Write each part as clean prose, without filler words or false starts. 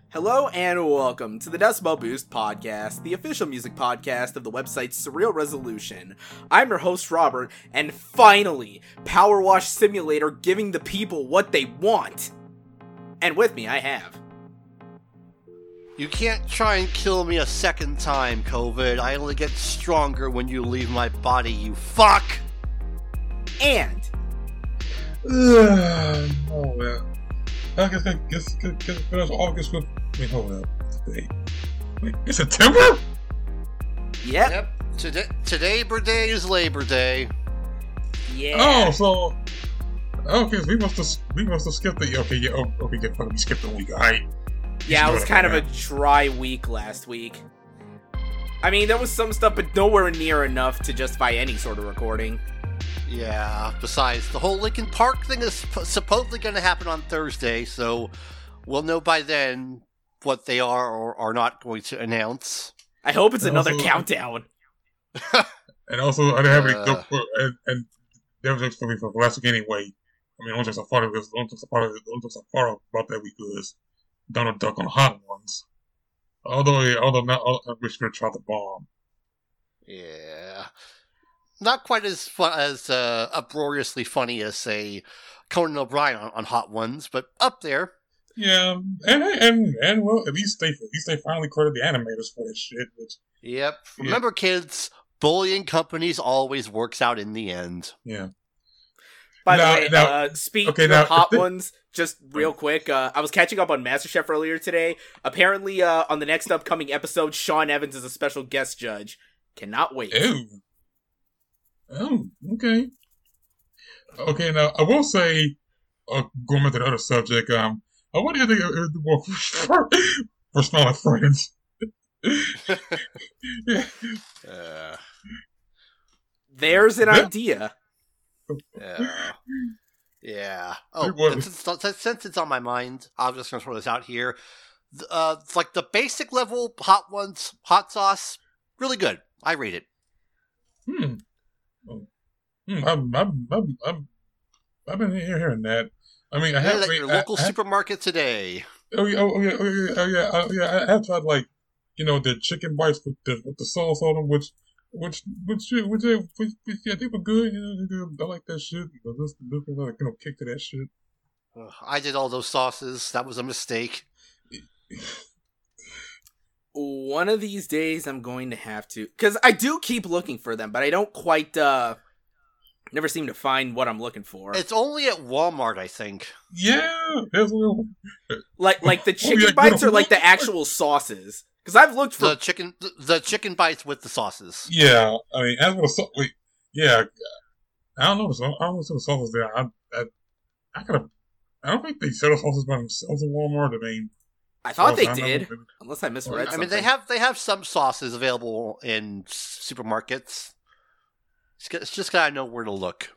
Hello and welcome to the Decibel Boost podcast, the official music podcast of the website Surreal Resolution. I'm your host Robert, and finally, Power Wash Simulator giving the people what they want. And with me I have... You can't try and kill me a second time, COVID. I only get stronger when you leave my body, you fuck! And... Oh, well. I guess that's August with... Wait, hold up. Wait, it's September? Yep. Today is Labor Day. Yeah. Oh, so... Okay, so we must have skipped the... Okay, yeah, we skipped the week, alright. Yeah, it was kind of a dry week last week. I mean, there was some stuff, but nowhere near enough to justify any sort of recording. Yeah, besides, the whole Linkin Park thing is supposedly going to happen on Thursday, so we'll know by then what they are or are not going to announce. I hope it's another countdown. And also, I didn't have any... and there was for me for last week anyway. I mean, only thing I thought about that week was Donald Duck on Hot Ones. Although not, I wish we tried the bomb. Yeah. Not quite as uproariously funny as, say, Conan O'Brien on Hot Ones, but up there. Yeah, and well, at least they finally credited the animators for this shit. Yep. Remember, kids, bullying companies always works out in the end. Yeah. By the way, speaking of Hot Ones, just real quick, I was catching up on MasterChef earlier today. Apparently, on the next upcoming episode, Sean Evans is a special guest judge. Cannot wait. Ew. Oh, okay. Okay, now, I will say, going back to the other subject, what do you think for smaller friends? Yeah. There's an idea. Yeah. Oh, since it's on my mind, I'm just going to throw this out here. It's like the basic level Hot Ones, hot sauce, really good. I rate it. I've been hearing that. I mean, I have at your local supermarket today. Oh yeah. I have tried the chicken bites with the sauce on them, which yeah, they were good. I like that shit. This kick to that shit. I did all those sauces. That was a mistake. One of these days, I'm going to have to, because I do keep looking for them, but I don't quite never seem to find what I'm looking for. It's only at Walmart, I think. Yeah, like the chicken bites or like the actual sauces. Because I've looked for the chicken bites with the sauces. Yeah, I mean, as for the sauce, yeah, I don't know. I don't know the sauces there. I don't think they sell the sauces by themselves in Walmart. I mean, I thought they did, unless I misread something. I mean, they have some sauces available in supermarkets. It's just gotta know where to look.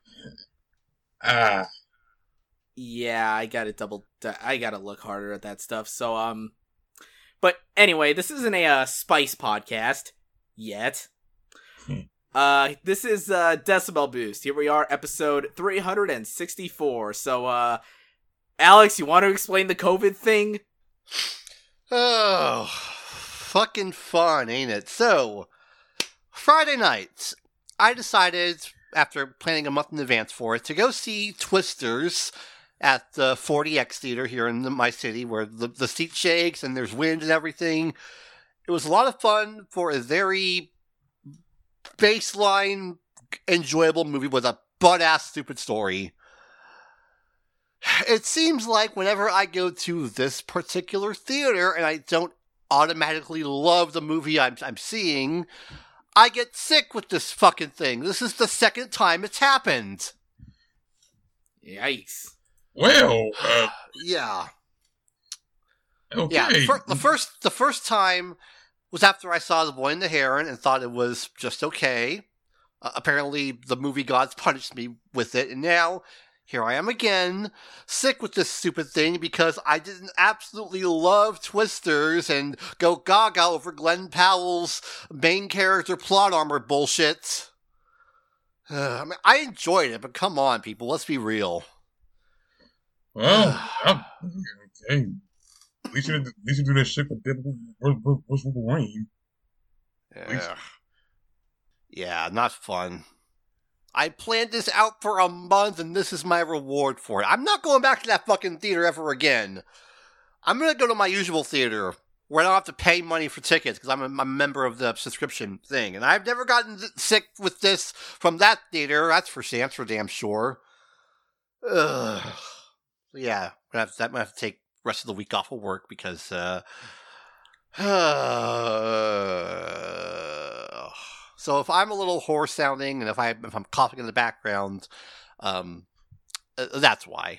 Yeah, I gotta look harder at that stuff. So, but anyway, this isn't a spice podcast yet. This is Decibel Boost. Here we are, episode 364. So, Alex, you want to explain the COVID thing? Oh, fucking fun, ain't it? So, Friday night, I decided, after planning a month in advance for it, to go see Twisters at the 40X Theater here in my city, where the seat shakes and there's wind and everything. It was a lot of fun for a very baseline, enjoyable movie with a butt-ass stupid story. It seems like whenever I go to this particular theater and I don't automatically love the movie I'm seeing, I get sick with this fucking thing. This is the second time it's happened. Yikes. Well, yeah. Okay. Yeah, the first time was after I saw The Boy and the Heron and thought it was just okay. Apparently, the movie gods punished me with it, and now here I am again, sick with this stupid thing because I didn't absolutely love Twisters and go gaga over Glenn Powell's main character plot armor bullshit. I mean, I enjoyed it, but come on, people, let's be real. Well, okay. least you do that shit for Deadpool vs. Wolverine. Yeah, not fun. I planned this out for a month, and this is my reward for it. I'm not going back to that fucking theater ever again. I'm going to go to my usual theater, where I don't have to pay money for tickets, because I'm a member of the subscription thing. And I've never gotten sick with this from that theater, that's for damn sure. Ugh. Yeah, I'm going to have to take the rest of the week off of work, because, so if I'm a little hoarse sounding, and if I'm coughing in the background, that's why.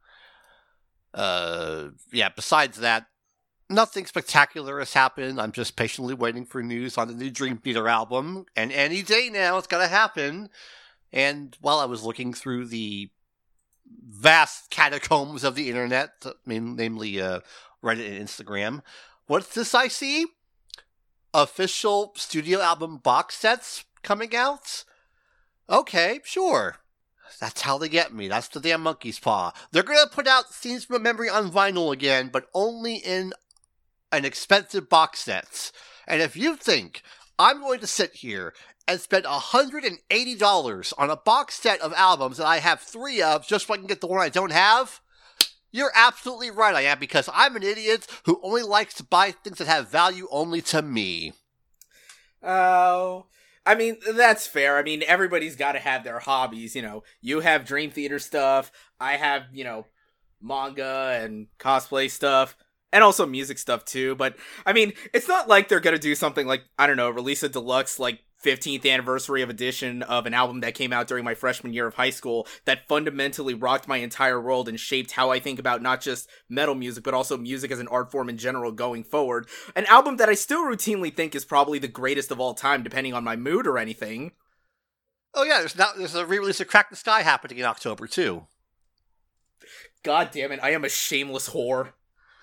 Besides that, nothing spectacular has happened. I'm just patiently waiting for news on the new Dream Theater album, and any day now it's gonna happen. And while I was looking through the vast catacombs of the internet, namely Reddit and Instagram, what's this I see? Official studio album box sets coming out? Okay, sure. That's how they get me. That's the damn monkey's paw. They're going to put out Scenes from Memory on vinyl again, but only in an expensive box set. And if you think I'm going to sit here and spend $180 on a box set of albums that I have 3 of just so I can get the one I don't have, you're absolutely right I am, because I'm an idiot who only likes to buy things that have value only to me. Oh, I mean, that's fair. I mean, everybody's got to have their hobbies, you know. You have Dream Theater stuff, I have, you know, manga and cosplay stuff, and also music stuff too, but, I mean, it's not like they're gonna do something like, I don't know, release a deluxe, like, 15th anniversary of edition of an album that came out during my freshman year of high school that fundamentally rocked my entire world and shaped how I think about not just metal music, but also music as an art form in general going forward. An album that I still routinely think is probably the greatest of all time, depending on my mood or anything. Oh yeah, there's a re-release of Crack the Sky happening in October too. God damn it, I am a shameless whore.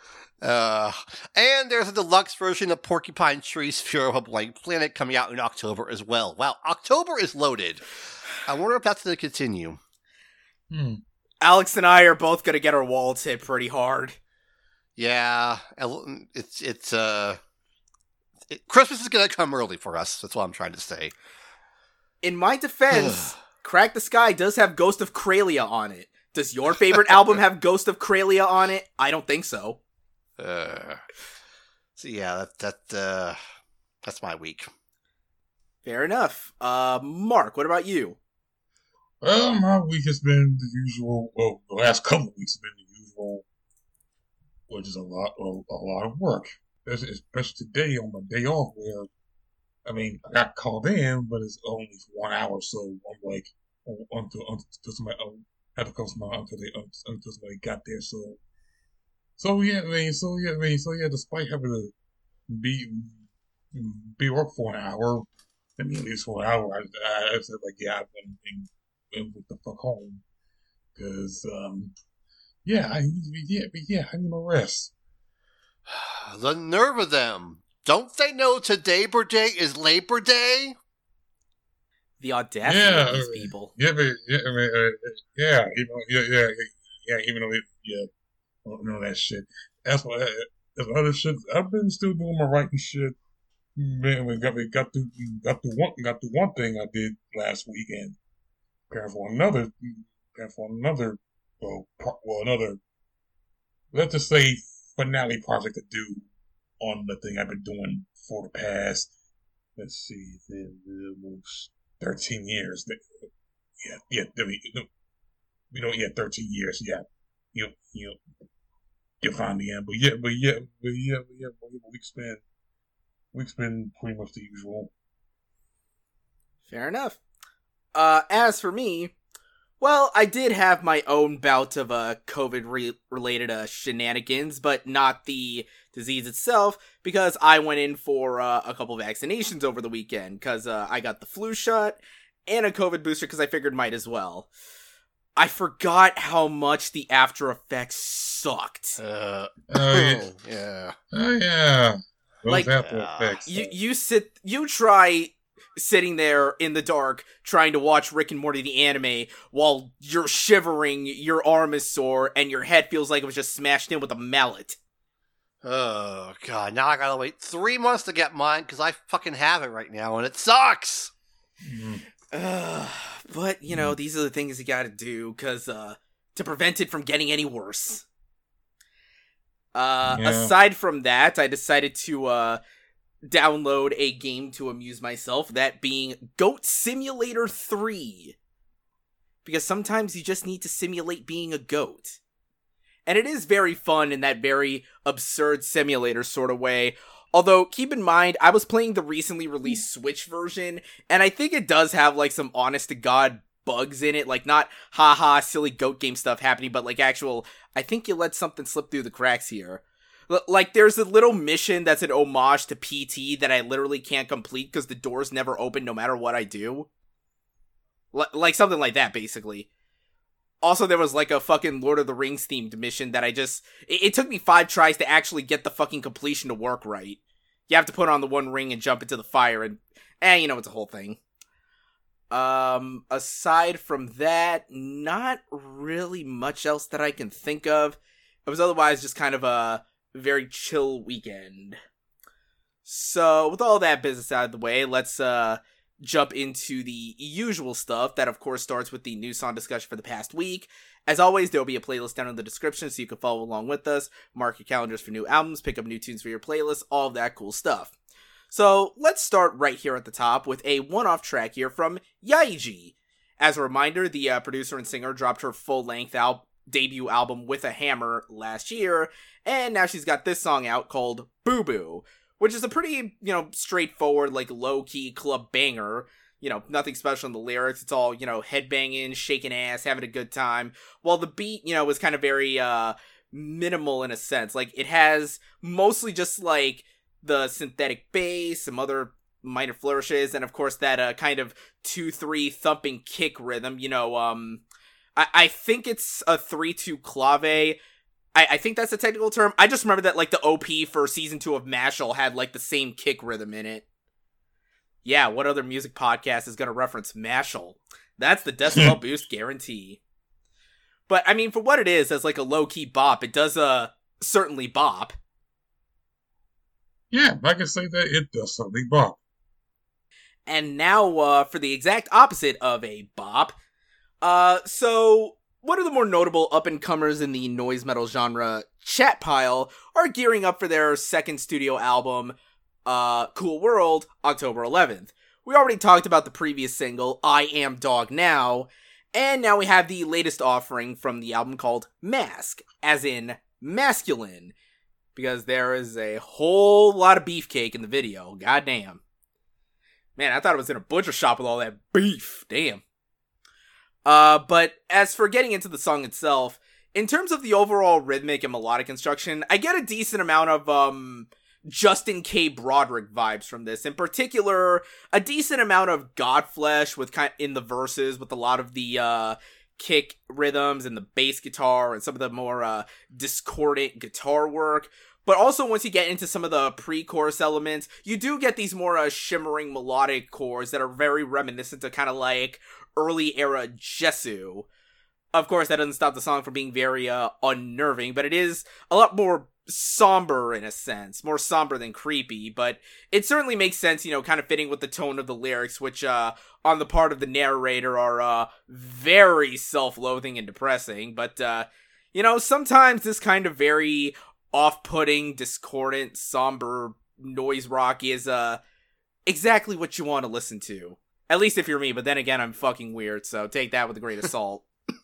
And there's a deluxe version of Porcupine Tree's Fear of a Blank Planet coming out in October as well. Wow, October is loaded. I wonder if that's going to continue. Alex and I are both going to get our wallets hit pretty hard. Yeah, Christmas is going to come early for us. That's what I'm trying to say. In my defense, Crack the Sky does have Ghost of Kralia on it. Does your favorite album have Ghost of Kralia on it? I don't think so. So yeah, that's my week. Fair enough. Mark, what about you? Well, my week has been the usual. Well, the last couple of weeks have been the usual, which is a lot of work. Especially today on my day off, where I mean, I got called in, but it's only for 1 hour, so I'm like, until somebody had to come until somebody got there. Despite having to be work for an hour, I mean, at least for an hour, I said like, yeah, I'm with the fuck home, because I need my rest. The nerve of them! Don't they know today Day is Labor Day? The audacity of these people. Even though I don't know that shit. That's other shit. I've been still doing my writing shit. Man, we got through one thing I did last weekend. Preparing for another. Another. Let's just say finale project to do on the thing I've been doing for the past. Let's see, 13 years. 13 years. Yeah, you'll find the end. Week's been pretty much the usual. Fair enough. As for me, well, I did have my own bout of COVID-related shenanigans, but not the disease itself, because I went in for a couple vaccinations over the weekend, because I got the flu shot and a COVID booster, because I figured might as well. I forgot how much the after effects sucked. Yeah. Oh yeah. Those like after effects. You try sitting there in the dark trying to watch Rick and Morty the anime while you're shivering, your arm is sore, and your head feels like it was just smashed in with a mallet. Oh, God. Now I gotta wait 3 months to get mine because I fucking have it right now and it sucks! But, these are the things you gotta do because, to prevent it from getting any worse. Aside from that, I decided to, download a game to amuse myself, that being Goat Simulator 3. Because sometimes you just need to simulate being a goat. And it is very fun in that very absurd simulator sort of way. Although, keep in mind, I was playing the recently released Switch version, and I think it does have, some honest-to-God bugs in it. Not, haha, silly goat game stuff happening, but, actual, I think you let something slip through the cracks here. There's a little mission that's an homage to PT that I literally can't complete because the doors never open no matter what I do. Something like that, basically. Also, there was, a fucking Lord of the Rings themed mission that it took me 5 tries to actually get the fucking completion to work right. You have to put on the one ring and jump into the fire and, it's a whole thing. Aside from that, not really much else that I can think of. It was otherwise just kind of a very chill weekend. So, with all that business out of the way, let's, jump into the usual stuff that of course starts with the new song discussion for the past week. As always, there will be a playlist down in the description so you can follow along with us, mark your calendars for new albums, pick up new tunes for your playlist, all of that cool stuff. So let's start right here at the top with a one-off track here from Yaiji. As a reminder, the producer and singer dropped her full-length debut album With a Hammer last year, and now she's got this song out called Boo Boo, which is a pretty, straightforward, low-key club banger. Nothing special in the lyrics. It's all, headbanging, shaking ass, having a good time. While the beat, was kind of very, minimal in a sense. It has mostly just, the synthetic bass, some other minor flourishes, and of course that, kind of 2-3 thumping kick rhythm. I think it's a 3-2 clave. I think that's a technical term. I just remember that, the OP for Season 2 of Mashal had, the same kick rhythm in it. Yeah, what other music podcast is gonna reference Mashal? That's the decibel boost guarantee. But, for what it is, as, a low-key bop, it does, certainly bop. Yeah, I can say that it does certainly bop. And now, for the exact opposite of a bop, so one of the more notable up-and-comers in the noise metal genre, Chatpile, are gearing up for their second studio album, Cool World, October 11th. We already talked about the previous single, I Am Dog Now, and now we have the latest offering from the album called Mask, as in masculine, because there is a whole lot of beefcake in the video, goddamn. Man, I thought it was in a butcher shop with all that beef, damn. But as for getting into the song itself, in terms of the overall rhythmic and melodic construction, I get a decent amount of, Justin K. Broderick vibes from this. In particular, a decent amount of Godflesh in the verses, with a lot of the, kick rhythms and the bass guitar and some of the more, discordant guitar work. But also, once you get into some of the pre-chorus elements, you do get these more, shimmering melodic chords that are very reminiscent of kind of early era Jesu. Of course, that doesn't stop the song from being very unnerving, but it is a lot more somber in a sense, more somber than creepy, but it certainly makes sense, kind of fitting with the tone of the lyrics, which on the part of the narrator are very self-loathing and depressing, but sometimes this kind of very off-putting, discordant, somber noise rock is exactly what you want to listen to. At least if you're me, but then again, I'm fucking weird, so take that with a grain of salt.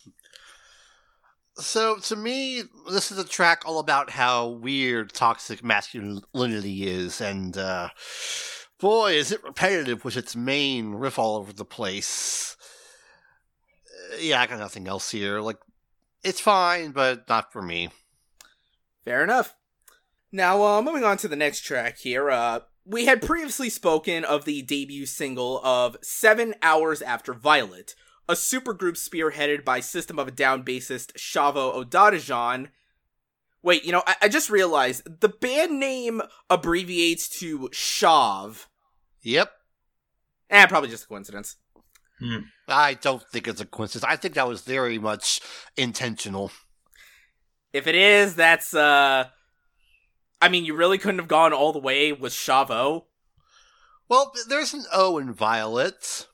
So, to me, this is a track all about how weird toxic masculinity is, and, boy, is it repetitive with its main riff all over the place. Yeah, I got nothing else here. It's fine, but not for me. Fair enough. Now, moving on to the next track here, we had previously spoken of the debut single of 7 Hours After Violet, a supergroup spearheaded by System of a Down bassist Shavo Odadjian. Wait, I just realized, the band name abbreviates to SHAV. Yep. Probably just a coincidence. I don't think it's a coincidence. I think that was very much intentional. If it is, that's, I mean, you really couldn't have gone all the way with Chavo. Well, there's an O in Violet.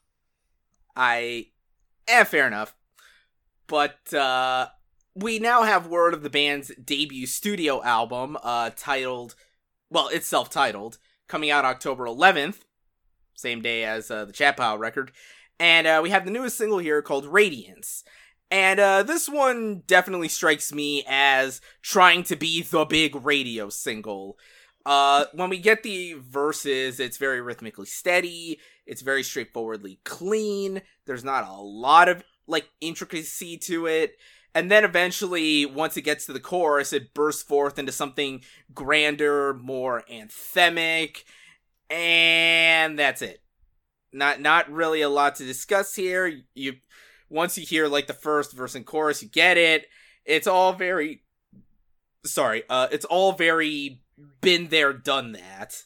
Fair enough. But, we now have word of the band's debut studio album, titled, well, it's self-titled, coming out October 11th, same day as the Chapow record, and we have the newest single here called Radiance. And this one definitely strikes me as trying to be the big radio single. When we get the verses, it's very rhythmically steady, it's very straightforwardly clean, there's not a lot of, intricacy to it, and then eventually, once it gets to the chorus, it bursts forth into something grander, more anthemic, and that's it. Not really a lot to discuss here. Once you hear, the first verse and chorus, you get it. It's all very been there, done that.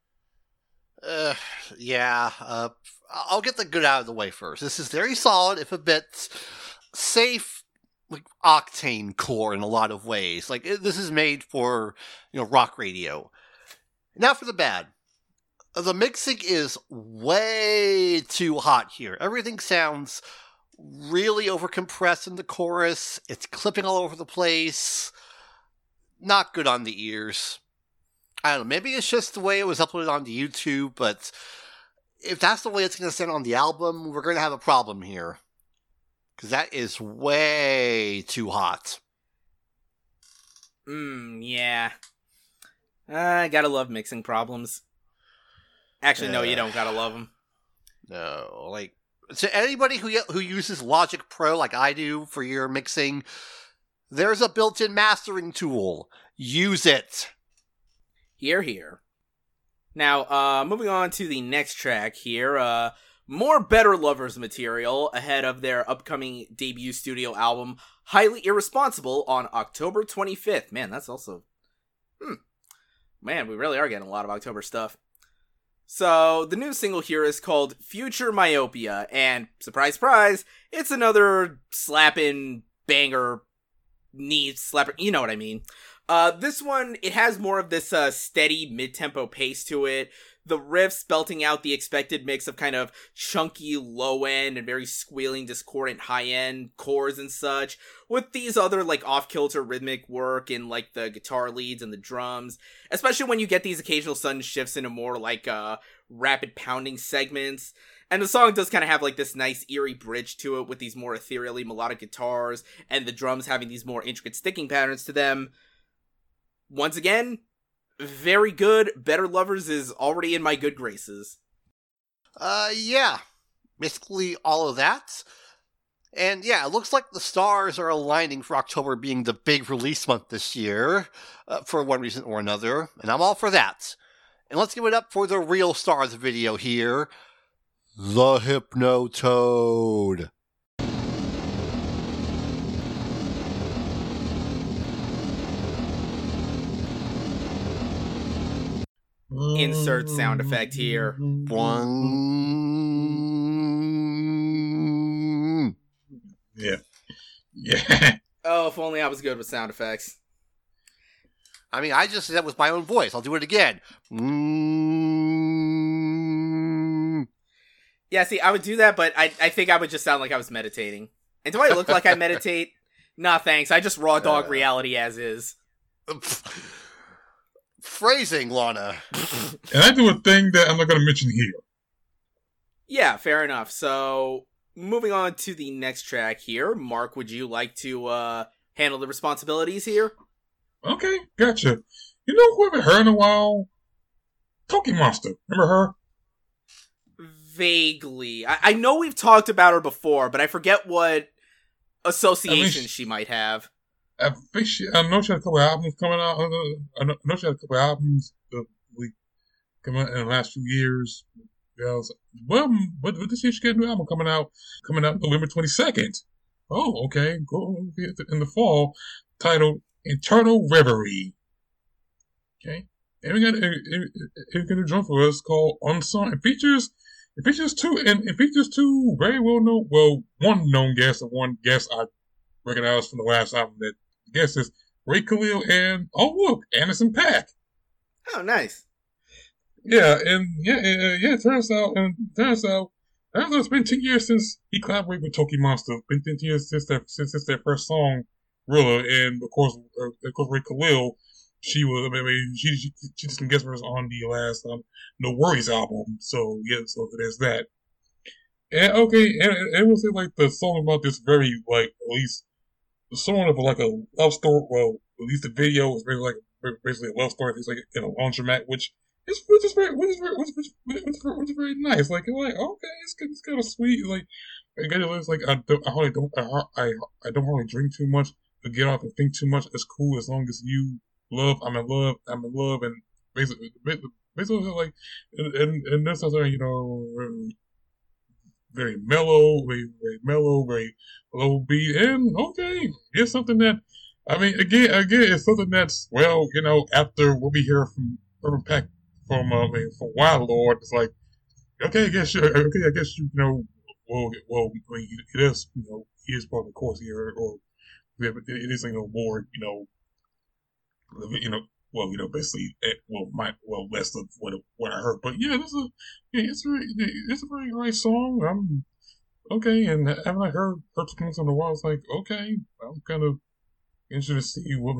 Yeah. I'll get the good out of the way first. This is very solid, if a bit safe, octane core in a lot of ways. This is made for, rock radio. Now for the bad. The mixing is way too hot here. Everything sounds really overcompressed in the chorus. It's clipping all over the place. Not good on the ears. I don't know, maybe it's just the way it was uploaded onto YouTube, but if that's the way it's going to sound on the album, we're going to have a problem here. Because that is way too hot. Yeah. I gotta love mixing problems. Actually, no, you don't gotta love them. No, to anybody who uses Logic Pro like I do for your mixing, there's a built-in mastering tool. Use it. Hear, hear. Now, moving on to the next track here, more Better Lovers material ahead of their upcoming debut studio album, Highly Irresponsible, on October 25th. Man, that's also... Man, we really are getting a lot of October stuff. So, the new single here is called Future Myopia, and, surprise, surprise, it's another slapping banger, knee slapper, you know what I mean. This one, it has more of this steady mid-tempo pace to it. The riffs belting out the expected mix of kind of chunky low-end and very squealing, discordant high-end chords and such, with these other, off-kilter rhythmic work in, the guitar leads and the drums, especially when you get these occasional sudden shifts into more, rapid pounding segments. And the song does kind of have, this nice eerie bridge to it with these more ethereally melodic guitars, and the drums having these more intricate sticking patterns to them. Once again, very good. Better Lovers is already in my good graces. Yeah. Basically all of that. And yeah, it looks like the stars are aligning for October being the big release month this year, for one reason or another, and I'm all for that. And let's give it up for the real star of the video here, the Hypnotoad. Insert sound effect here. Yeah. Yeah. Oh, if only I was good with sound effects. I mean, I just did that with my own voice. I'll do it again. Yeah, see, I would do that, but I think I would just sound like I was meditating. And do I look like I meditate? Nah, thanks. I just raw dog reality as is. Phrasing, Lana. And I do a thing that I'm not going to mention here. Yeah, fair enough. So, moving on to the next track here. Mark, would you like to handle the responsibilities here? Okay, gotcha. You know who I haven't heard in a while? Toki Monster. Remember her? Vaguely. I know we've talked about her before, but I forget what association she might have. I know she had a couple albums coming out. I know she had a couple albums coming out in the last few years. Yeah, but this year she got a new album coming out November 22nd. Oh, okay, cool. In the fall, titled Eternal Reverie. Okay, and we got a drum for us called Unsung. It features two very one known guest and one guest I recognize from the last album. That guest is Ray Khalil and Anderson .Paak. Oh, nice. Yeah, and it turns out it's been 10 years since he collaborated with Toki Monster. Been 10 years since their first song, Rilla, and of course, Ray Khalil. She was, she did some guest verses on the last No Worries album. So yeah, so there's that. And okay, and we'll say like the song about this very like at least sort of like a love story. Well, at least the video is basically a love story. It's like in a laundromat, which is very nice. Like okay, it's kind of sweet. Like again, it's like I don't hardly drink too much, but get off and think too much. It's cool as long as you love. I'm in love, and basically like and that's something very mellow, very low beat, and okay, it's something that again, it's something that's after what we hear from Urban Pack from Wild Lord, it's like okay, I guess it is he is part of the course here, or it is more basically less of what I heard, but yeah, it's a very nice song. Okay, and haven't I heard Toki Monster in a while? It's like okay, I'm kind of interested to see what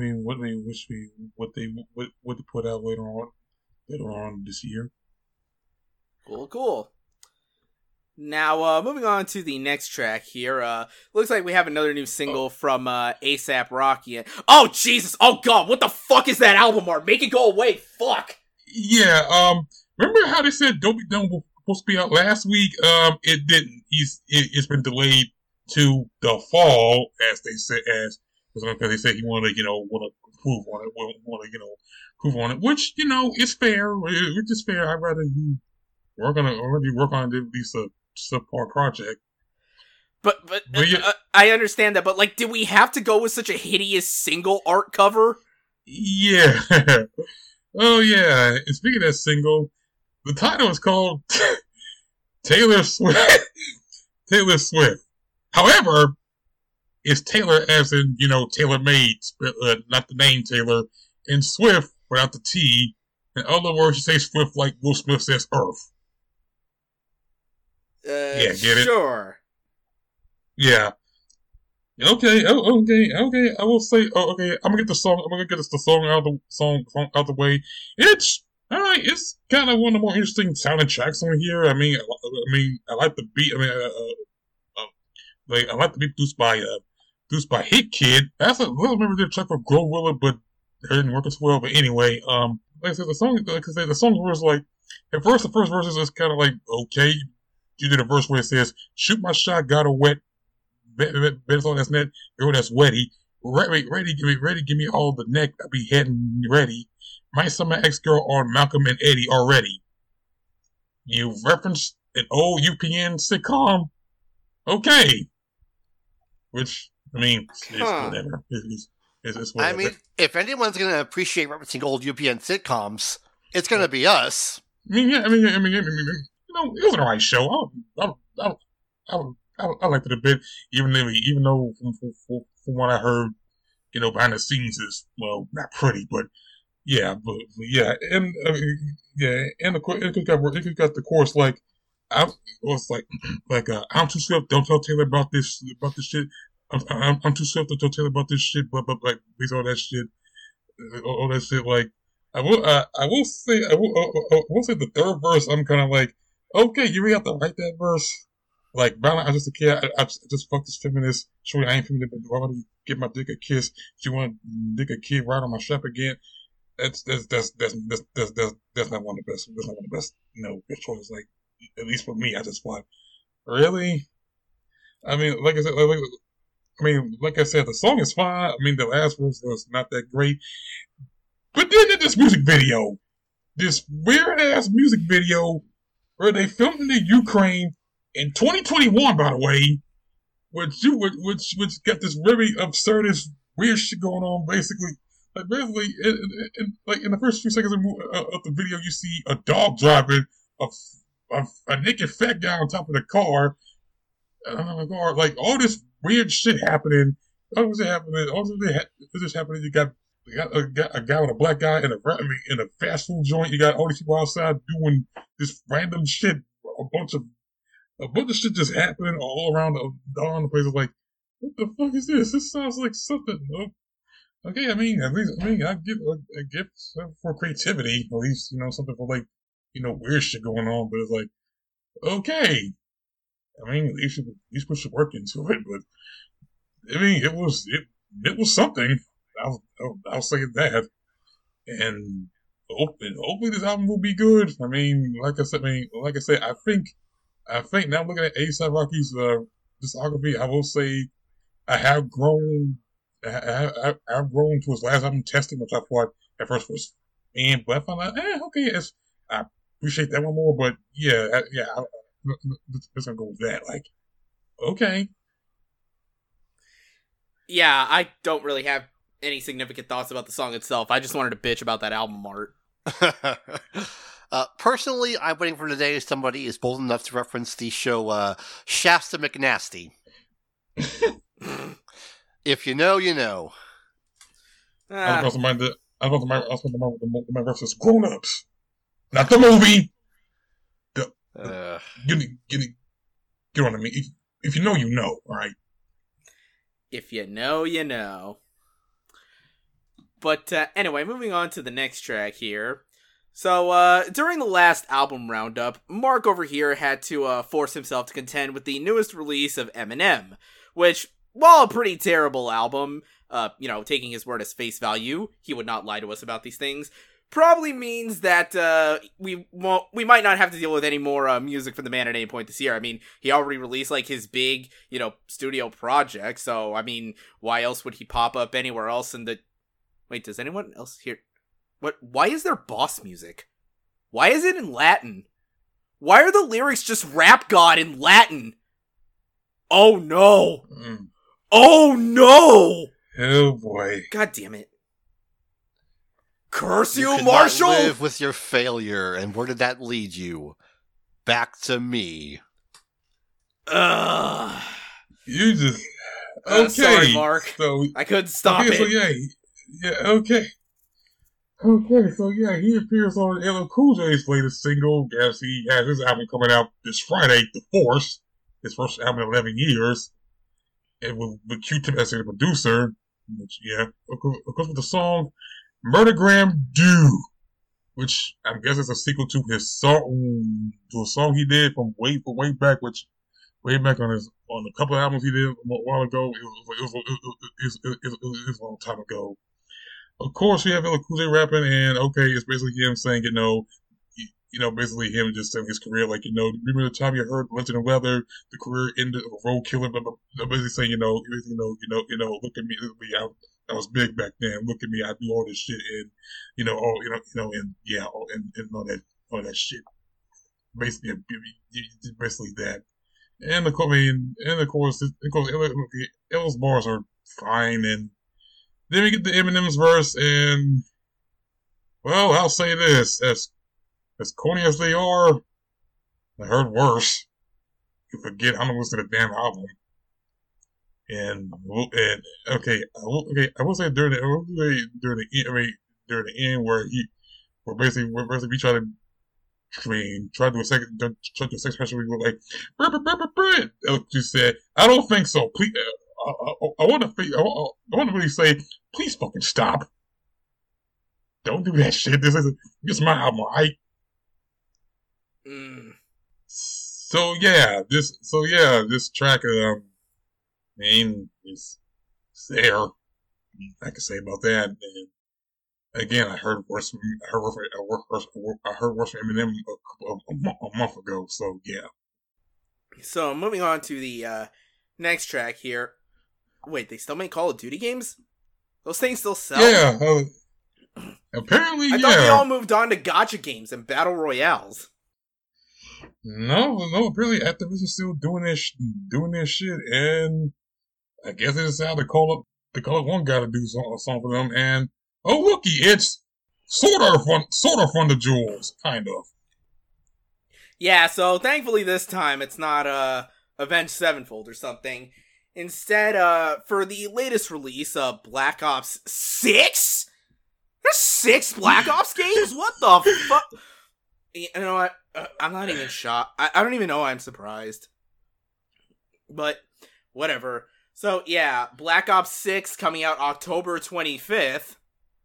they put out later on this year. Cool. Now, moving on to the next track here. Looks like we have another new single from A$AP Rocky. Oh, Jesus! Oh, God! What the fuck is that album art? Make it go away! Fuck! Yeah, remember how they said Don't Be Done was supposed to be out last week? It didn't. It's been delayed to the fall, as they said, because they said he wanted to, want to prove on it, which, is fair. Which is fair. I'd rather you work on at least a subpar project. But yeah. I understand that, but like, did we have to go with such a hideous single art cover? Yeah. Oh yeah. And speaking of that single, the title is called Taylor Swift. Taylor Swift. However, it's Taylor as in, Taylor made, not the name Taylor, and Swift without the T. In other words, you say Swift like Will Smith says Earth. Yeah, get it? Sure. Yeah. Okay. I will say. Okay. I'm gonna get the song. I'm gonna get the song out the way. It's all right. It's kind of one of the more interesting sounding tracks on here. I like the beat. I like the beat produced by Hit Kid. I remember the track for Glorilla, but it didn't work as well. But anyway, like I said, the song was like at first the first verse is kind of like okay. You did a verse where it says, "Shoot my shot, got a wet, bet on that's net, girl that's wetty, ready, give me all the neck, I be heading ready. Might send my ex-girl on Malcolm and Eddie already. You referenced an old UPN sitcom, okay." Which it's whatever. It's whatever. If anyone's gonna appreciate referencing old UPN sitcoms, it's gonna be us. It was an alright show. I liked it a bit, even though from what I heard, behind the scenes is not pretty, but yeah, and it got the chorus like I'm too swift. Don't tell Taylor about this shit. I'm too swift to tell Taylor about this shit, but like all that shit, like I will say the third verse I'm kind of like. Okay, you really have to write that verse. Like, Valentine, I'm just a kid. I just fucked this feminist. Sure, I ain't feminist, but why would you give my dick a kiss? She want to dick a kid right on my strap again. That's not one of the best. That's not one of the best. Best choices. Like, at least for me, I just want. Really? Like I said, the song is fine. The last verse was not that great. But then in this weird ass music video. Where they filmed in the Ukraine in 2021, by the way, which got this very absurdist, weird shit going on. Basically, in the first few seconds of the video, you see a dog driving a naked fat guy on top of the car. Like all this weird shit happening. All this happening. You got You got a guy with a black guy in a fast food joint. You got all these people outside doing this random shit. A bunch of shit just happening all around the place. It's like, what the fuck is this? This sounds like something. Okay, I mean, at least I give a gift for creativity. At least something for like weird shit going on. But it's like, okay, I mean, at least put some work into it. But I mean, it was something. I'll say that. And hopefully this album will be good. I mean, like I said, I think now looking at A$AP Rocky's discography, I will say I have grown. I've grown to his last album, Testing, which I thought at first was but I found out, okay, I appreciate that one more. But I'm just gonna go with that. Like, okay. Yeah, I don't really have any significant thoughts about the song itself. I just wanted to bitch about that album art. Personally, I'm waiting for the day somebody is bold enough to reference the show Shasta McNasty. If you know, you know. I was about to versus Grown Ups, not the movie. Get on me. If you know, you know. All right. If you know, you know. But anyway, moving on to the next track here. So, during the last album roundup, Mark over here had to force himself to contend with the newest release of Eminem, which, while a pretty terrible album, taking his word as face value, he would not lie to us about these things, probably means that we might not have to deal with any more music from the man at any point this year. I mean, he already released like his big, studio project, so I mean, why else would he pop up anywhere else in the... Wait, does anyone else hear... What? Why is there boss music? Why is it in Latin? Why are the lyrics just Rap God in Latin? Oh no! Oh no! Oh boy! God damn it! Curse you, could Marshall! Not live with your failure, and where did that lead you? Back to me. Ugh. You just okay. Sorry, Mark. So I couldn't stop it. So okay. Okay, so yeah, he appears on LL Cool J's latest single. Yes, he has his album coming out this Friday, The Force, his first album in 11 years. And with Q-Tip as the producer, which, of course with the song Murdergram Do, which I guess is a sequel to his song, a song he did from way back, which way back on a couple of albums he did a while ago. It was a long time ago. Of course, we have LL Cool J rapping, and okay, it's basically him saying, basically him just saying his career, like, remember the time you heard Legend of Weather, the career ended of a road killer, but basically saying, look at me, I was big back then. Look at me, I do all this shit, and all that shit. Basically that. And of course, LL's bars are fine, and then we get the Eminem's verse, and well, I'll say this: as corny as they are, I heard worse. You forget how to listen to the damn album. And I will say during the end where basically we try to do a sex special. We were like, you said, I don't think so. Please, I want to really say, please fucking stop. Don't do that shit. This is my album, right? So this track is there. I can say about that. And again, I heard worse from Eminem a month ago. So yeah. So moving on to the next track here. Wait, they still make Call of Duty games? Those things still sell? Yeah. Apparently, I thought they all moved on to gacha games and battle royales. No. Apparently, Activision's still doing this shit, and I guess they decided to call up one guy to do a song for them. And looky, it's sort of fun to Jewels, kind of. Yeah. So thankfully, this time it's not Avenged Sevenfold or something. Instead, for the latest release of Black Ops 6, There's 6 Black Ops games? What the fuck? You know what? I'm not even shocked. I don't even know why I'm surprised. But, whatever. So, yeah, Black Ops 6 coming out October 25th.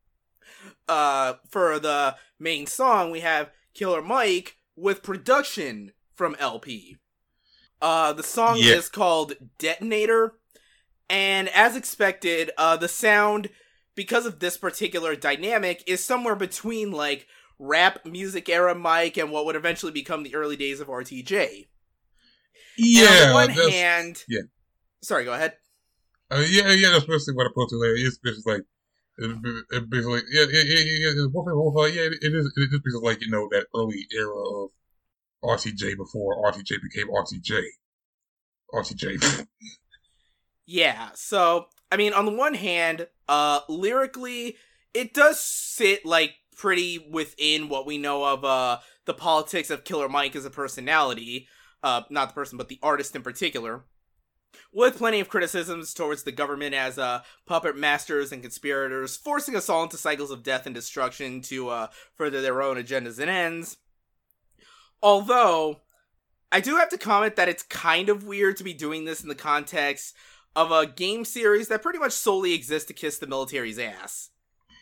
For the main song, we have Killer Mike with production from LP. The song is called Detonator. And as expected, the sound, because of this particular dynamic, is somewhere between, like, rap music era Mike and what would eventually become the early days of RTJ. Yeah. And on the one hand... Yeah. Sorry, go ahead. Yeah, that's basically what I put to later. It's basically like... It basically... Yeah, it is basically like, you know, that early era of RTJ before RTJ became RTJ. RTJ. Yeah, so, I mean, on the one hand, lyrically, it does sit, like, pretty within what we know of, the politics of Killer Mike as a personality. Not the person, but the artist in particular. With plenty of criticisms towards the government as, puppet masters and conspirators, forcing us all into cycles of death and destruction to, further their own agendas and ends. Although, I do have to comment that it's kind of weird to be doing this in the context of a game series that pretty much solely exists to kiss the military's ass.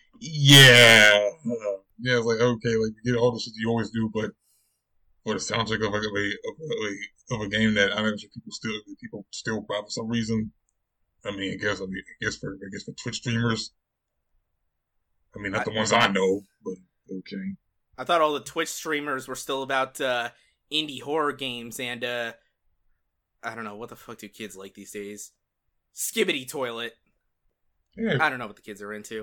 Yeah. Yeah, it's like, okay, like, you get all the shit you always do, but for the soundtrack of a game that I don't know people still buy for some reason. I guess for Twitch streamers. I mean, not the ones I know, but okay. I thought all the Twitch streamers were still about indie horror games and I don't know, what the fuck do kids like these days? Skibbity Toilet. Yeah. I don't know what the kids are into.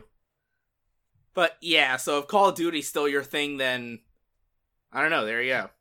But yeah, so if Call of Duty's still your thing, then I don't know, there you go.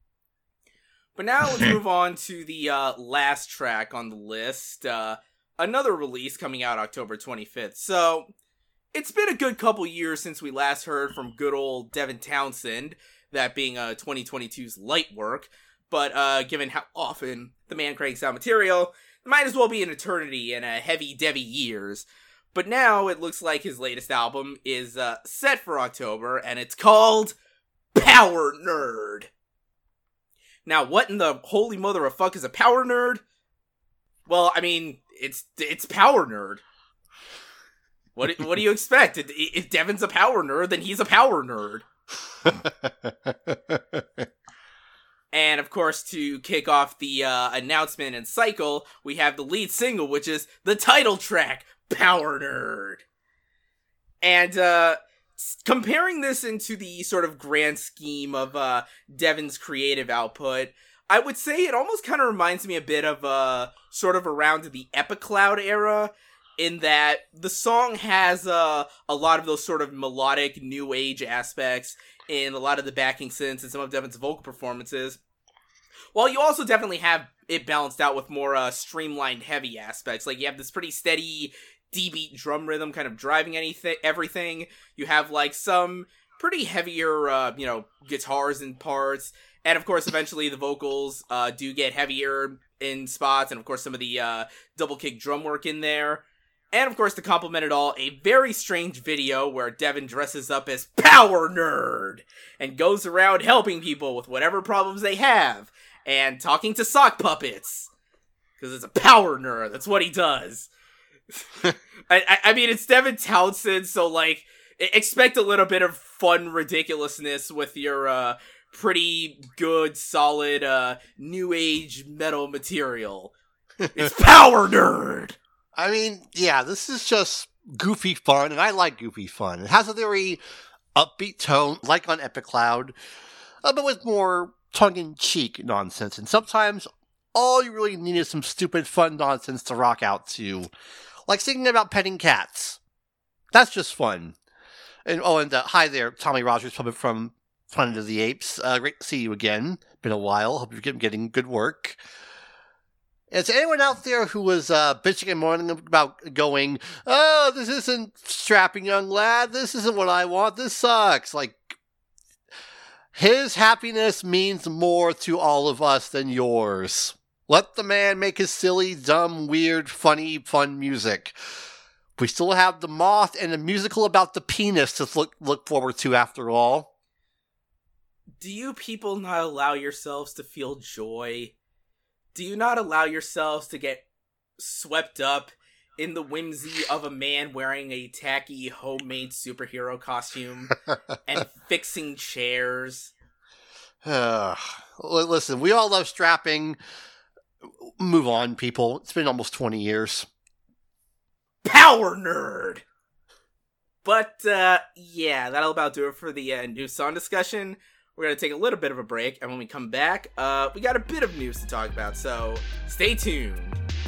But now let's move on to the last track on the list. Another release coming out October 25th. So, it's been a good couple years since we last heard from good old Devin Townsend, that being 2022's light work. But given how often the man cranks out material, it might as well be an eternity and a heavy-devy years. But now it looks like his latest album is set for October, and it's called Power Nerd. Now, what in the holy mother of fuck is a Power Nerd? Well, I mean, it's Power Nerd. What do you expect? If Devin's a Power Nerd, then he's a Power Nerd. And, of course, to kick off the announcement and cycle, we have the lead single, which is the title track, Power Nerd. And, comparing this into the sort of grand scheme of Devin's creative output, I would say it almost kind of reminds me a bit of sort of around the Epicloud era, in that the song has a lot of those sort of melodic new age aspects in a lot of the backing synths and some of Devin's vocal performances, while you also definitely have it balanced out with more streamlined heavy aspects. Like, you have this pretty steady D-beat drum rhythm kind of driving everything. You have, like, some pretty heavier, guitars and parts. And, of course, eventually the vocals do get heavier in spots. And, of course, some of the double kick drum work in there. And, of course, to complement it all, a very strange video where Devin dresses up as Power Nerd and goes around helping people with whatever problems they have and talking to sock puppets. Because it's a Power Nerd. That's what he does. I mean, it's Devin Townsend, so, like, expect a little bit of fun ridiculousness with your pretty good, solid, new age metal material. It's Power Nerd! I mean, yeah, this is just goofy fun, and I like goofy fun. It has a very upbeat tone, like on Epicloud, but with more tongue-in-cheek nonsense. And sometimes all you really need is some stupid fun nonsense to rock out to, like singing about petting cats. That's just fun. And hi there, Tommy Rogers, puppet from Planet of the Apes. Great to see you again. Been a while. Hope you're getting good work. Is anyone out there who was bitching and moaning about going, oh, this isn't strapping young lad, this isn't what I want, this sucks? Like, his happiness means more to all of us than yours. Let the man make his silly, dumb, weird, funny, fun music. We still have The Moth and a musical about the penis to look forward to after all. Do you people not allow yourselves to feel joy? Do you not allow yourselves to get swept up in the whimsy of a man wearing a tacky homemade superhero costume and fixing chairs? Listen, we all love strapping. Move on, people. It's been almost 20 years. Power nerd! But, yeah, that'll about do it for the new song discussion. We're going to take a little bit of a break, and when we come back, we got a bit of news to talk about, so stay tuned.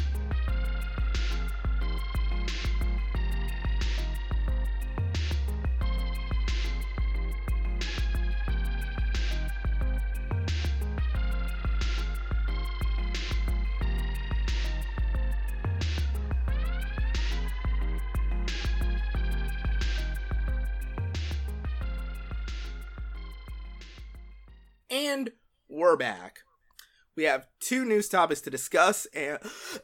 And we're back. We have 2 news topics to discuss, and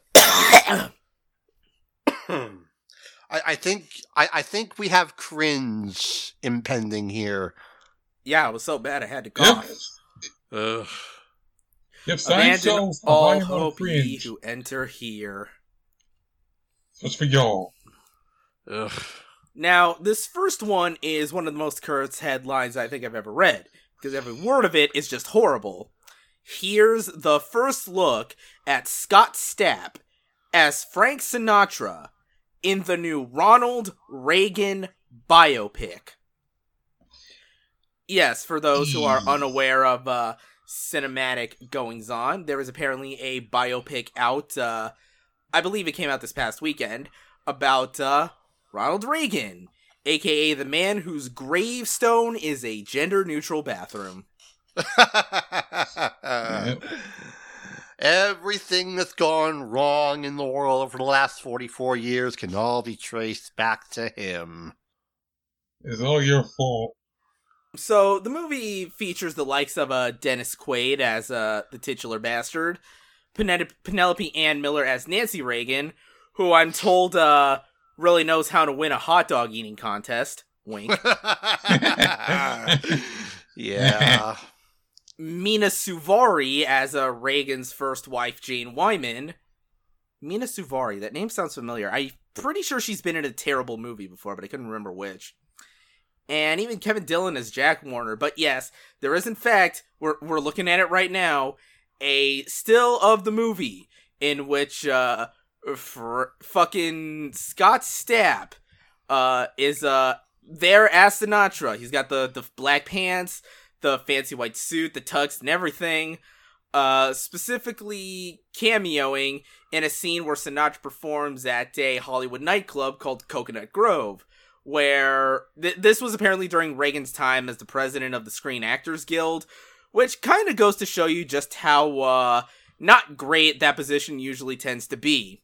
I think we have cringe impending here. Yeah, it was so bad I had to cough. Ugh. Abandon all hope ye who enter here. That's for y'all. Ugh. Now, this first one is one of the most cursed headlines I think I've ever read, because every word of it is just horrible. Here's the first look at Scott Stapp as Frank Sinatra in the new Ronald Reagan biopic. Yes, for those who are unaware of cinematic goings-on, there is apparently a biopic out, I believe it came out this past weekend, about Ronald Reagan, aka the man whose gravestone is a gender-neutral bathroom. Everything that's gone wrong in the world over the last 44 years can all be traced back to him. It's all your fault. So, the movie features the likes of Dennis Quaid as the titular bastard, Penelope Ann Miller as Nancy Reagan, who I'm told really knows how to win a hot dog eating contest. Wink. Yeah. Mina Suvari as Reagan's first wife, Jane Wyman. Mina Suvari, that name sounds familiar. I'm pretty sure she's been in a terrible movie before, but I couldn't remember which. And even Kevin Dillon as Jack Warner. But yes, there is in fact, we're looking at it right now, a still of the movie in which fucking Scott Stapp is there as Sinatra. He's got the black pants, the fancy white suit, the tux, and everything. Specifically cameoing in a scene where Sinatra performs at a Hollywood nightclub called Coconut Grove, where this was apparently during Reagan's time as the president of the Screen Actors Guild, which kind of goes to show you just how not great that position usually tends to be.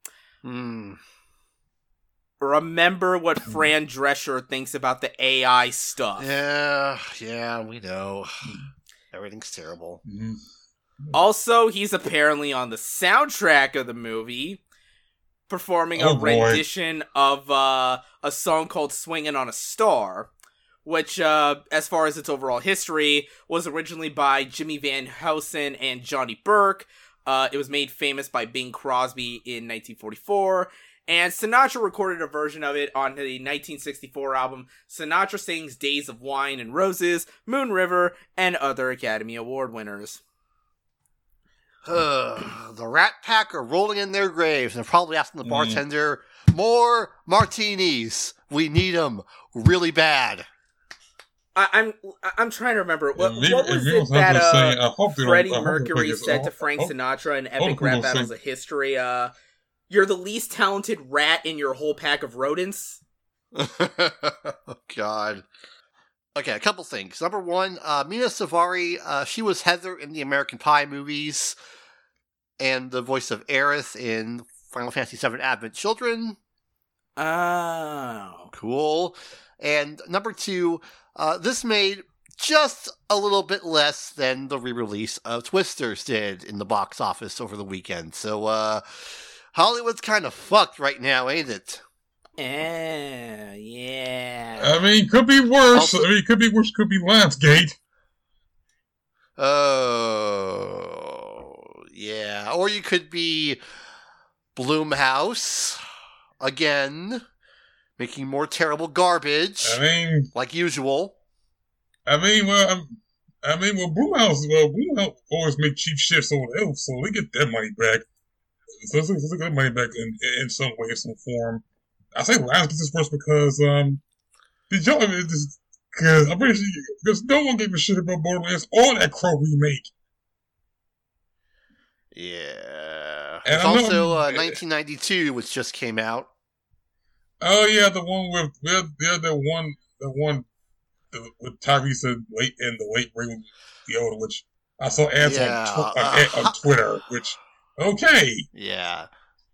Remember what Fran Drescher thinks about the AI stuff. Yeah, we know. Everything's terrible. Mm-hmm. Also, he's apparently on the soundtrack of the movie, performing a rendition of a song called Swingin' on a Star, which, as far as its overall history, was originally by Jimmy Van Heusen and Johnny Burke. It was made famous by Bing Crosby in 1944, and Sinatra recorded a version of it on the 1964 album Sinatra Sings Days of Wine and Roses, Moon River, and other Academy Award winners. The Rat Pack are rolling in their graves and they're probably asking the bartender, more martinis. We need them really bad. I'm trying to remember. What was it that Freddie Mercury said to Frank Sinatra in Epic Rap Battles of History? You're the least talented rat in your whole pack of rodents? Oh, God. Okay, a couple things. Number one, Mina Suvari, she was Heather in the American Pie movies and the voice of Aerith in Final Fantasy VII Advent Children. Oh. Cool. And number two, this made just a little bit less than the re-release of Twisters did in the box office over the weekend. So, Hollywood's kind of fucked right now, ain't it? Yeah. I mean, could be worse. Also- Could be worse. Could be Lionsgate. Oh, yeah. Or you could be Bloomhouse again, making more terrible garbage, I mean, like usual. Blumhouse always make cheap shit on Elf, so they get that money back. So let's get that money back in some way, in some form. I say Lionsgate is worse because did y'all just because I'm pretty sure because no one gave a shit about Borderlands or that Crow remake. Yeah. And There's I know- also 1992, which just came out. Oh yeah, the one with the one with Tyrese in the late Ray Liotta, which I saw ads on Twitter. Which okay, Yeah.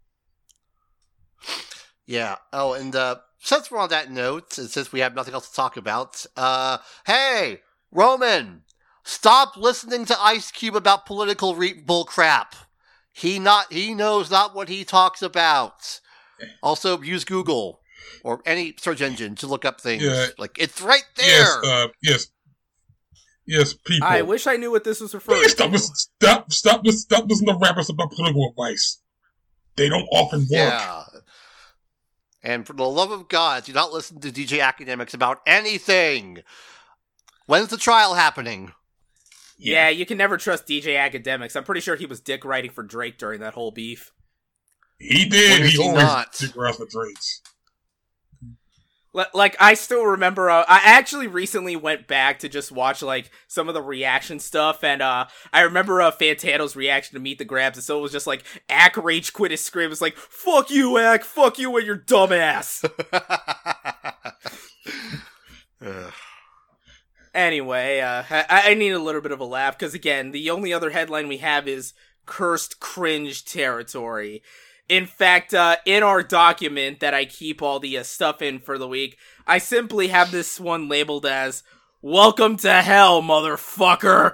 Yeah. Oh, and since we're on that note, and since we have nothing else to talk about, hey, Roman, stop listening to Ice Cube about political bull crap. He knows not what he talks about. Also, use Google or any search engine to look up things. Yeah. Like, it's right there. Yes, people. I wish I knew what this was referring Please to. stop listening to rappers about political advice. They don't often work. Yeah. And for the love of God, do not listen to DJ Academics about anything. When's the trial happening? Yeah, you can never trust DJ Academics. I'm pretty sure he was dick writing for Drake during that whole beef. He did. When is He he always not? did grass for Drakes. Like, I still remember, I actually recently went back to just watch, like, some of the reaction stuff, and, I remember, Fantano's reaction to Meet the Grabs, and so it was just, like, Ack rage quit his scream, it was like, fuck you, Ack, fuck you and your dumb ass! Anyway, I need a little bit of a laugh, because again, the only other headline we have is cursed cringe territory. In fact, in our document that I keep all the stuff in for the week, I simply have this one labeled as, Welcome to hell, motherfucker!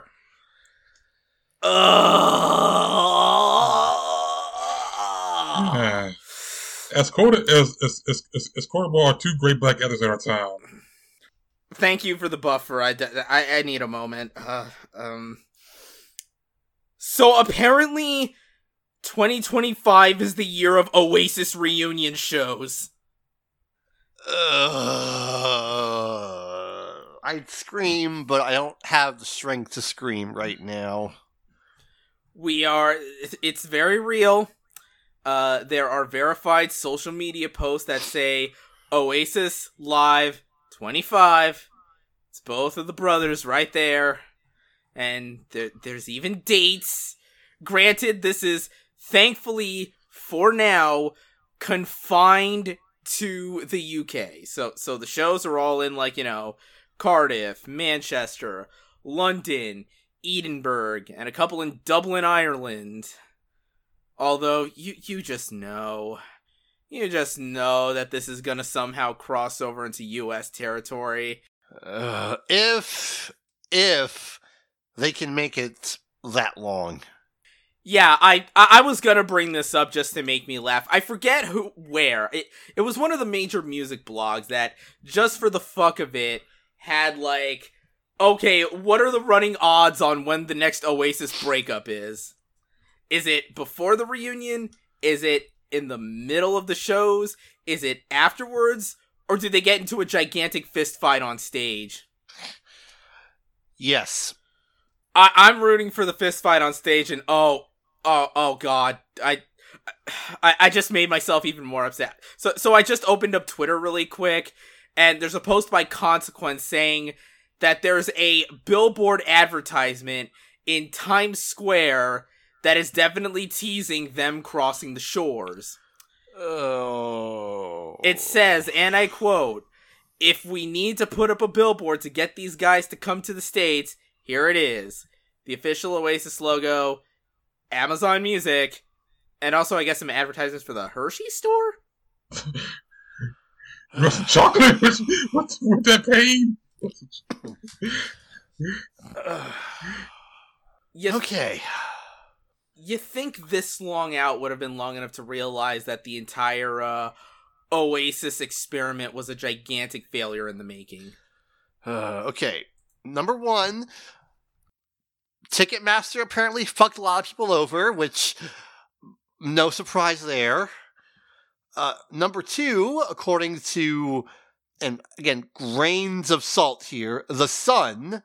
As quoted by our two great black editors in our town. Thank you for the buffer. I need a moment. So apparently, 2025 is the year of Oasis reunion shows. I'd scream, but I don't have the strength to scream right now. It's very real. There are verified social media posts that say Oasis Live 25. It's both of the brothers right there. And there's even dates. Granted, this is thankfully, for now, confined to the UK. So the shows are all in, like, Cardiff, Manchester, London, Edinburgh, and a couple in Dublin, Ireland. Although, you just know. You just know that this is gonna somehow cross over into US territory. If they can make it that long. Yeah, I was gonna bring this up just to make me laugh. I forget where. It was one of the major music blogs that, just for the fuck of it, had like, okay, what are the running odds on when the next Oasis breakup is? Is it before the reunion? Is it in the middle of the shows? Is it afterwards? Or do they get into a gigantic fist fight on stage? Yes. I'm rooting for the fist fight on stage, and oh god, I just made myself even more upset. So I just opened up Twitter really quick, and there's a post by Consequence saying that there's a billboard advertisement in Times Square that is definitely teasing them crossing the shores. Oh. It says, and I quote, "If we need to put up a billboard to get these guys to come to the States, here it is. The official Oasis logo, Amazon Music, and also I guess some advertisements for the Hershey store?" Chocolate? What's with that pain? Okay. You think this long out would have been long enough to realize that the entire Oasis experiment was a gigantic failure in the making. Okay. Number 1, Ticketmaster apparently fucked a lot of people over, which, no surprise there. Number 2, according to, and again, grains of salt here, The Sun,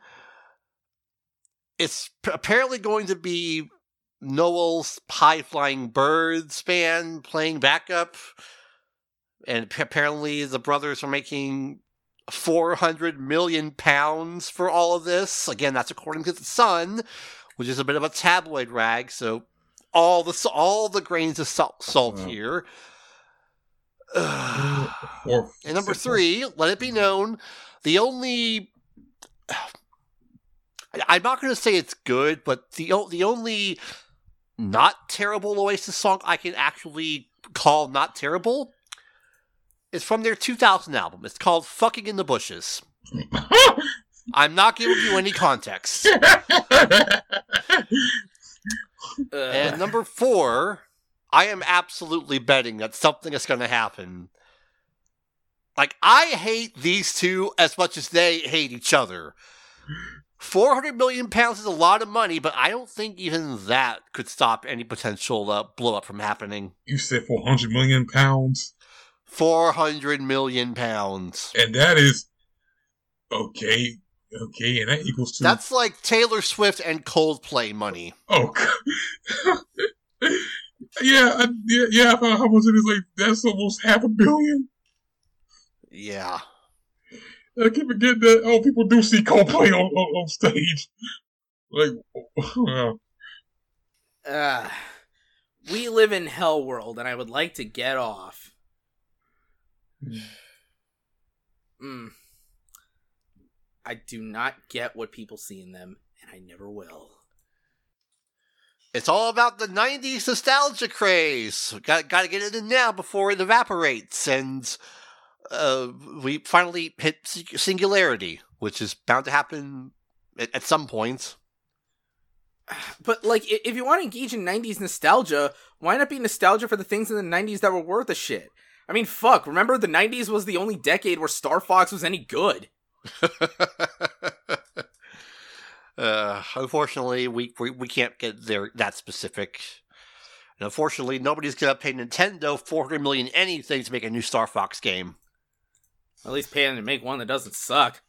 it's apparently going to be Noel's High Flying Birds band playing backup. And apparently the brothers are making £400 million for all of this. Again, that's according to The Sun, which is a bit of a tabloid rag. So all the grains of salt here. And number 3, let it be known, the only... I'm not going to say it's good, but the only not terrible Oasis song I can actually call not terrible is from their 2000 album. It's called Fucking in the Bushes. I'm not giving you any context. And number 4, I am absolutely betting that something is going to happen. Like, I hate these two as much as they hate each other. £400 million is a lot of money, but I don't think even that could stop any potential blow up from happening. You said £400 million? £400 million. And that is... Okay, and that equals to... That's like Taylor Swift and Coldplay money. Oh, yeah, I found how much it is. Like, that's almost $500 million. Yeah. I keep forgetting that, people do see Coldplay on stage. Like, we live in Hell World, and I would like to get off. I do not get what people see in them, and I never will. It's all about the 90s nostalgia craze. Got to get it in now before it evaporates, and we finally hit singularity, which is bound to happen at some point. But, like, if you want to engage in 90s nostalgia, why not be nostalgia for the things in the 90s that were worth a shit? I mean, fuck, remember the 90s was the only decade where Star Fox was any good. Unfortunately, we can't get there that specific. And unfortunately, nobody's gonna pay Nintendo $400 million anything to make a new Star Fox game. At least pay them to make one that doesn't suck.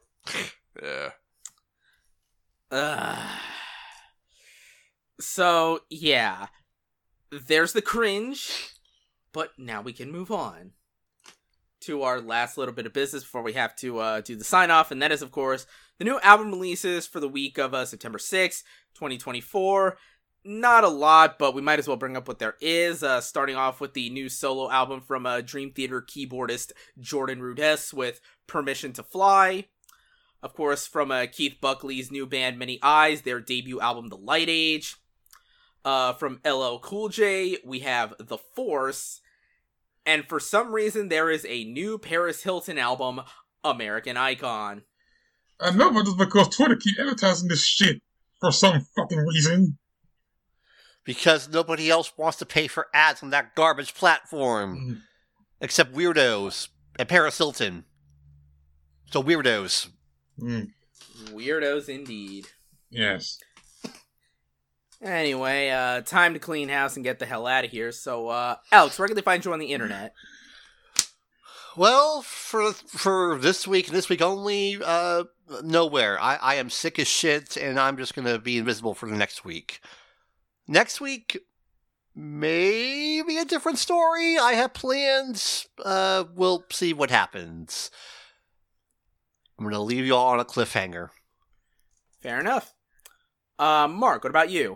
So, yeah. There's the cringe. But now we can move on to our last little bit of business before we have to do the sign-off. And that is, of course, the new album releases for the week of September 6th, 2024. Not a lot, but we might as well bring up what there is. Starting off with the new solo album from Dream Theater keyboardist Jordan Rudess with Permission to Fly. Of course, from Keith Buckley's new band Many Eyes, their debut album The Light Age. From LL Cool J, we have The Force. And for some reason, there is a new Paris Hilton album, American Icon. I know, but it's because Twitter keep advertising this shit for some fucking reason. Because nobody else wants to pay for ads on that garbage platform. Except weirdos and Paris Hilton. So weirdos. Weirdos indeed. Yes. Anyway, time to clean house and get the hell out of here. So, Alex, where can they find you on the internet? Well, for this week and this week only, nowhere. I am sick as shit, and I'm just going to be invisible for the next week. Next week, maybe a different story I have planned. We'll see what happens. I'm going to leave you all on a cliffhanger. Fair enough. Mark, what about you?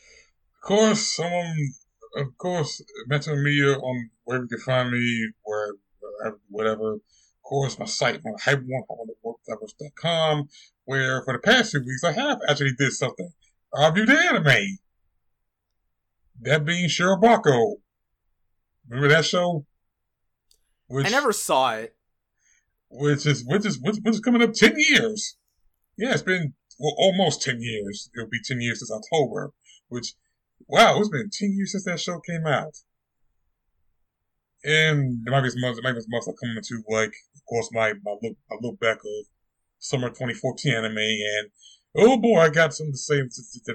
Of course, Mental Media on wherever you can find me, whatever. Of course, my site, my hype1.com, where for the past 2 weeks I have actually did something. I reviewed the anime. That being Shirobako. Remember that show? I never saw it. Which is coming up 10 years. Yeah, it's been almost 10 years. It'll be 10 years since October. Which, wow, it's been 10 years since that show came out. And there might be some stuff coming to, like, of course, my look back of summer 2014 anime, and oh boy, I got something to say to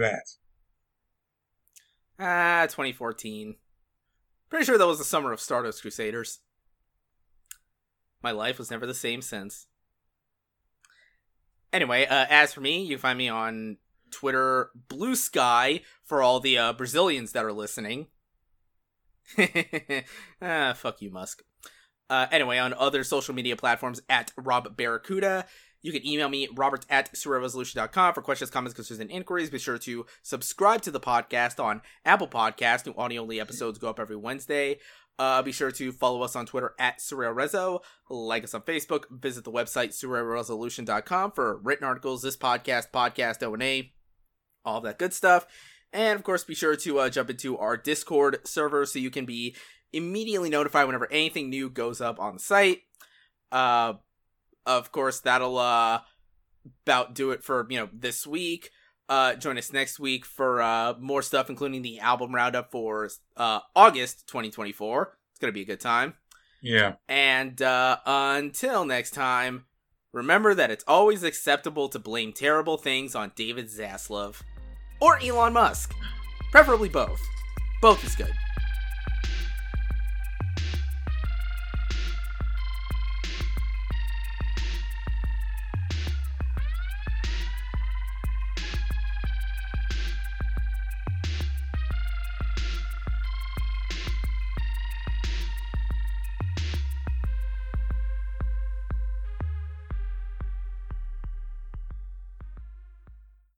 that. 2014. Pretty sure that was the summer of Stardust Crusaders. My life was never the same since. Anyway, as for me, you can find me on Twitter, Blue Sky, for all the Brazilians that are listening. Fuck you, Musk. Anyway, on other social media platforms, at Rob Barracuda. You can email me, robert@surrealresolution.com, for questions, comments, concerns, and inquiries. Be sure to subscribe to the podcast on Apple Podcasts. New audio-only episodes go up every Wednesday. Be sure to follow us on Twitter at SurrealRezo. Like us on Facebook. Visit the website, surrealresolution.com, for written articles, this podcast, O&A, all that good stuff. And, of course, be sure to jump into our Discord server so you can be immediately notified whenever anything new goes up on the site. Of course, that'll about do it for, this week. Join us next week for more stuff, including the album roundup for August 2024. It's going to be a good time. Yeah. And until next time, remember that it's always acceptable to blame terrible things on David Zaslav. Or Elon Musk. Preferably both. Both is good.